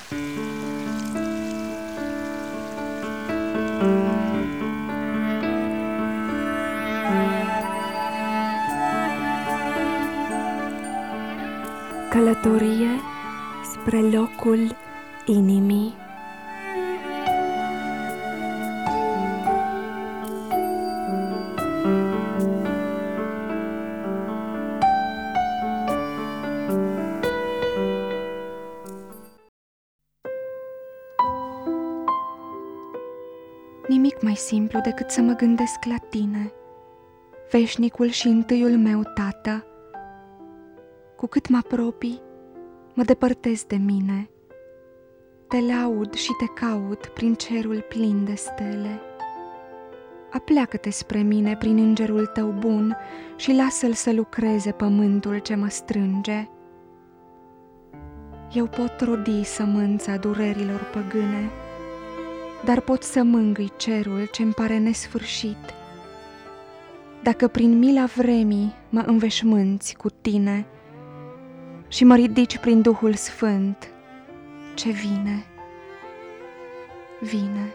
Călătorie spre locul inimii. Nimic mai simplu decât să mă gândesc la tine, veșnicul și întâiul meu tată. Cu cât mă apropii, mă depărtez de mine. Te laud și te caut prin cerul plin de stele. Apleacă-te spre mine prin îngerul tău bun și lasă-l să lucreze pământul ce mă strânge. Eu pot rodi sămânța durerilor păgâne, dar pot să mângâi cerul ce-mi pare nesfârșit. Dacă prin mila vremii mă înveșmânți cu tine și mă ridici prin Duhul Sfânt, ce vine, vine.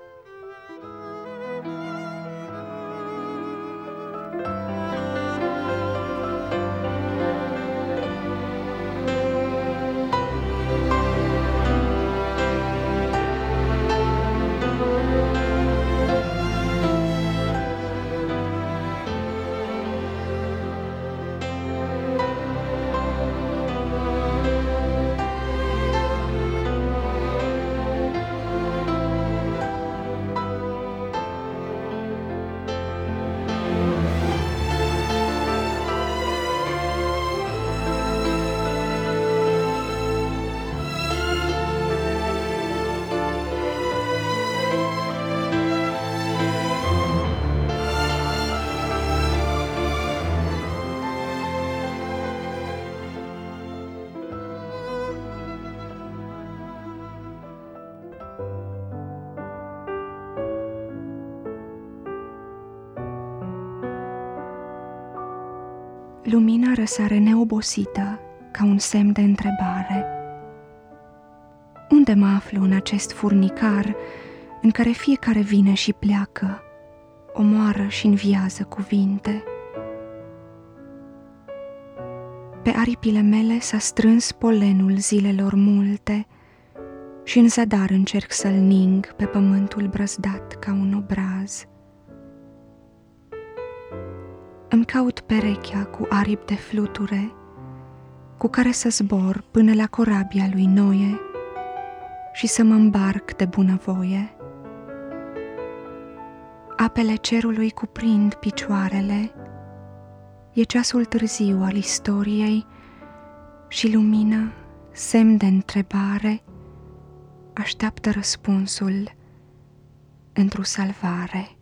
Lumina răsare neobosită ca un semn de întrebare. Unde mă aflu în acest furnicar în care fiecare vine și pleacă, omoară și înviază cuvinte? Pe aripile mele s-a strâns polenul zilelor multe și în zadar încerc să-l ning pe pământul brăzdat ca un obraz. Îmi caut perechea cu aripi de fluture, cu care să zbor până la corabia lui Noe și să mă îmbarc de bunăvoie. Apele cerului cuprind picioarele, e ceasul târziu al istoriei și lumina, semn de întrebare, așteaptă răspunsul într-o salvare.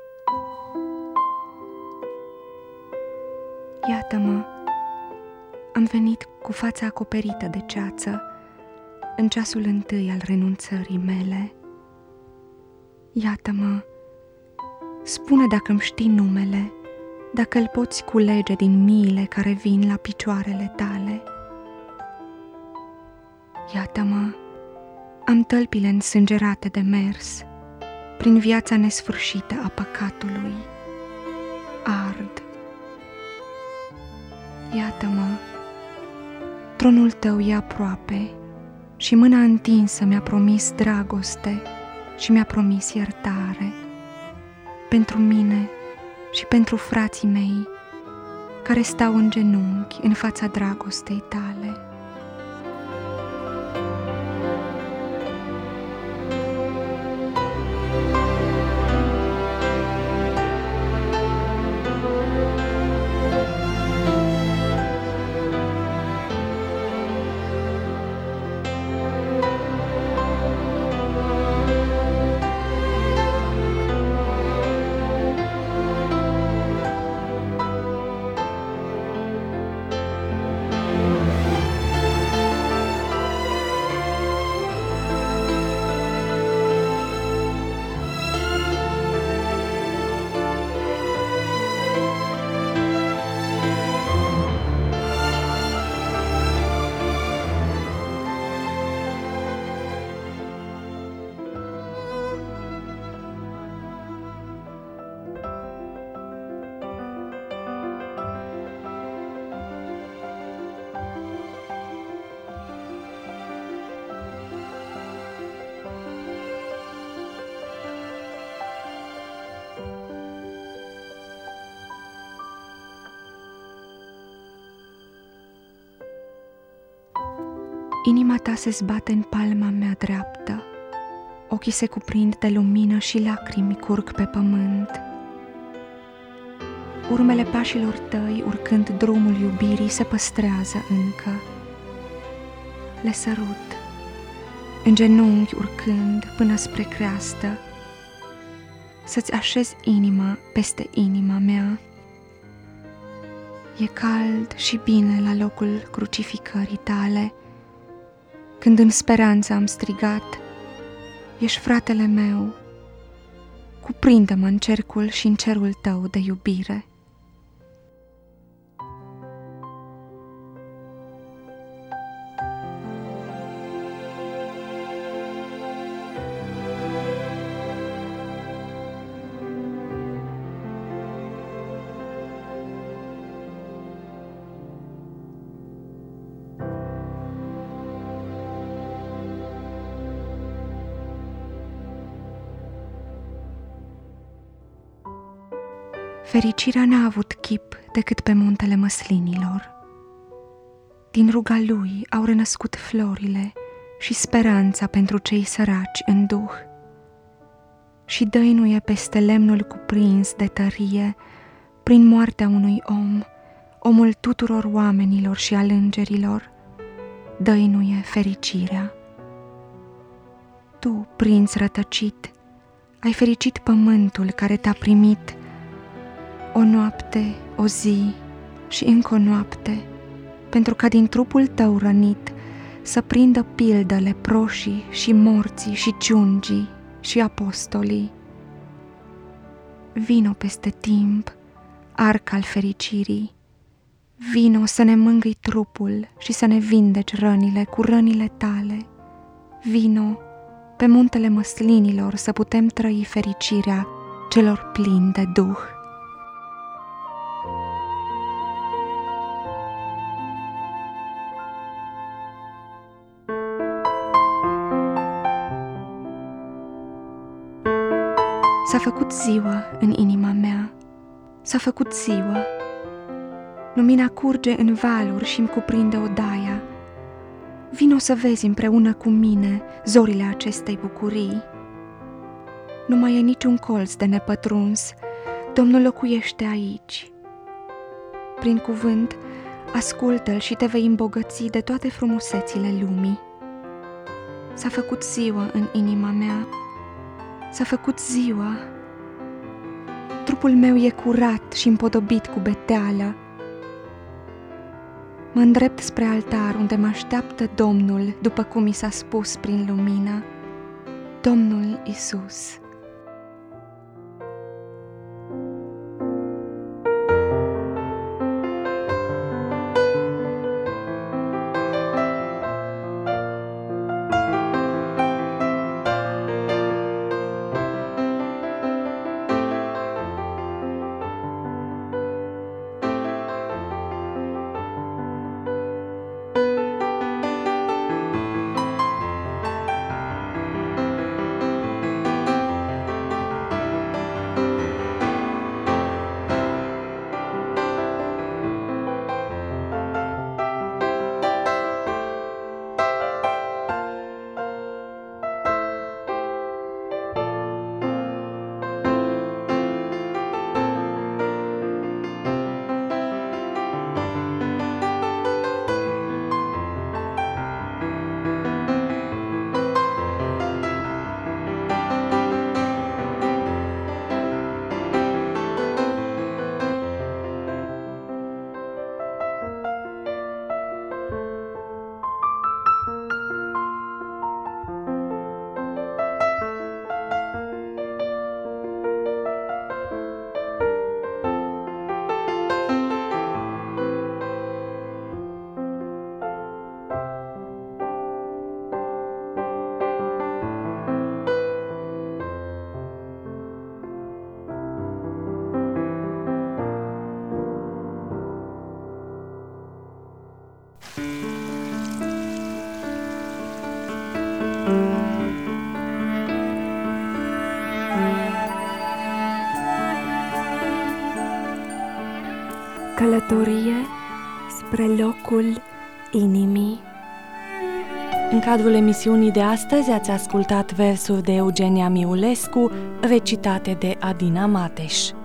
Iată-mă, Am venit cu fața acoperită de ceață, în ceasul întâi al renunțării mele. Iată-mă, spune dacă îmi știi numele, dacă îl poți culege din miile care vin la picioarele tale. Iată-mă, am tălpile însângerate de mers, prin viața nesfârșită a păcatului. Ard. Iată-mă, tronul tău e aproape și mâna întinsă mi-a promis dragoste și mi-a promis iertare pentru mine și pentru frații mei care stau în genunchi în fața dragostei tale. Inima ta se zbate în palma mea dreaptă, ochii se cuprind de lumină și lacrimi curg pe pământ. Urmele pașilor tăi, urcând drumul iubirii, se păstrează încă. Le sărut, în genunchi urcând până spre creastă, să-ți așezi inima peste inima mea. E cald și bine la locul crucificării tale, când în speranță am strigat, ești fratele meu, cuprinde-mă în cercul și în cerul tău de iubire. Fericirea n-a avut chip decât pe muntele măslinilor. Din ruga lui au renăscut florile și speranța pentru cei săraci în duh. Și dăinuie peste lemnul cuprins de tărie, prin moartea unui om, omul tuturor oamenilor și al îngerilor, dăinuie fericirea. Tu, prinț rătăcit, ai fericit pământul care te-a primit, o noapte, o zi și încă o noapte, pentru ca din trupul tău rănit să prindă pildă leproșii și morții și ciungii și apostolii. Vino peste timp, arc al fericirii, vino să ne mângâi trupul și să ne vindeci rănile cu rănile tale. Vino pe muntele măslinilor să putem trăi fericirea celor plini de duh. S-a făcut ziua în inima mea, s-a făcut ziua. Lumina curge în valuri și-mi cuprinde odaia. Vino să vezi împreună cu mine zorile acestei bucurii. Nu mai e niciun colț de nepătruns, Domnul locuiește aici. Prin cuvânt, ascultă-L și te vei îmbogăți de toate frumusețile lumii. S-a făcut ziua în inima mea, s-a făcut ziua. Trupul meu e curat și împodobit cu beteală. Mă îndrept spre altar unde mă așteaptă Domnul, după cum mi s-a spus prin lumină, Domnul Iisus. Călătorie spre locul inimii. În cadrul emisiunii de astăzi ați ascultat versuri de Eugenia Miulescu, recitate de Adina Mateș.